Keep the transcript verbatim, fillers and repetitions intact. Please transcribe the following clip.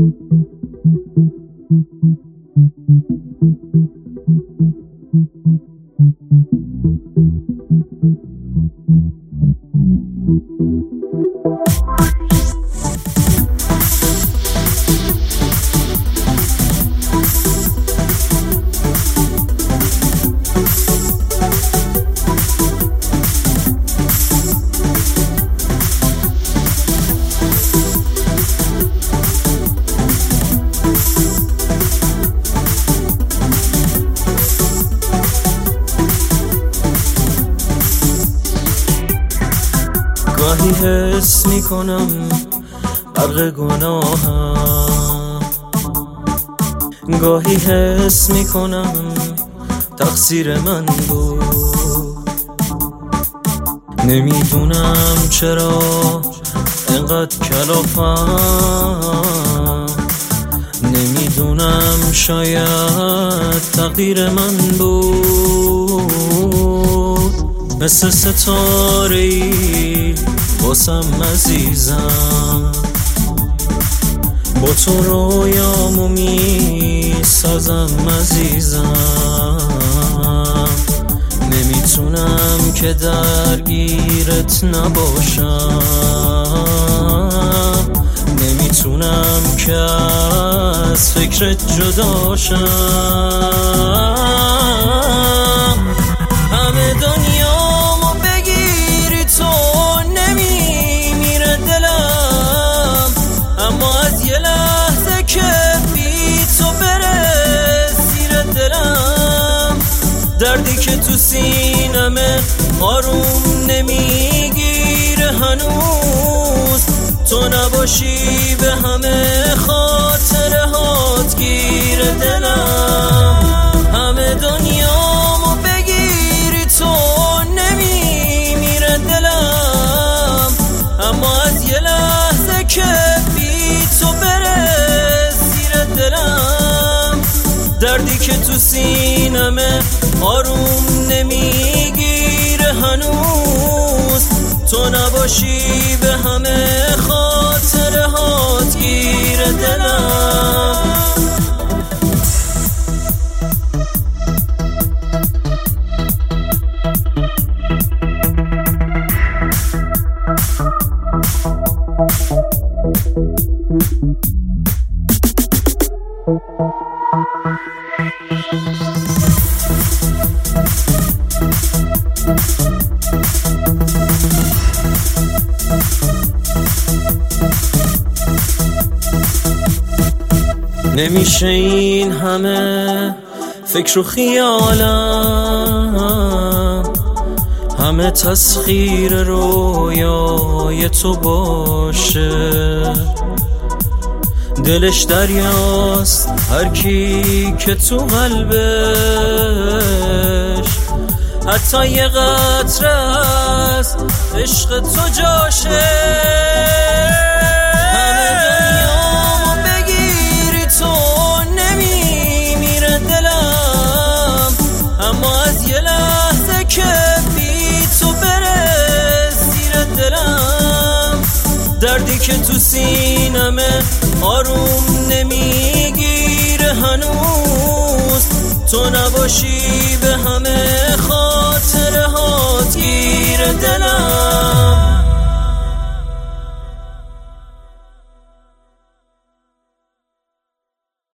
گاهی حس میکنم غرق گناهم، گاهی حس میکنم تقصیر من بود. نمیدونم چرا اینقدر کلافم، نمیدونم شاید تقدیر من بود. مثل ستاره‌ای واسم عزیزم، با تو رویامو میسازم عزیزم. نمیتونم که درگیرت نباشم، نمیتونم که از فکرت جداشم. همه دنیامو بگیری تو نمیمیره دلم، اما از یه لحظه که بی تو بره زیر دلم. دردی که تو سینمه آروم نمیگیره هنوز، تو نباشی به همه خاطره هات گیر دلم. همه دنیامو بگیری تو نمیمیره دلم، اما از یه لحظه که بی تو بره زیر دلم. دردی که تو سینمه آروم نمیگیره هنوز، تو نباشی به همه خاطره هات گیر دلم. نمیشه این همه فکر و خیالم، همه تسخیر رویای تو باشه. دلش دریاست هر کی که تو قلبش، حتی یه قطره از عشق تو جاشه. همه دنیامو بگیری تو نمیمیره دلم، اما از یه لحظه که بی تو بره زیر دلم. دردی که تو سینمه آروم نمیگیره هنوز، تو نباشی به همه خاطره هات گیر دلم.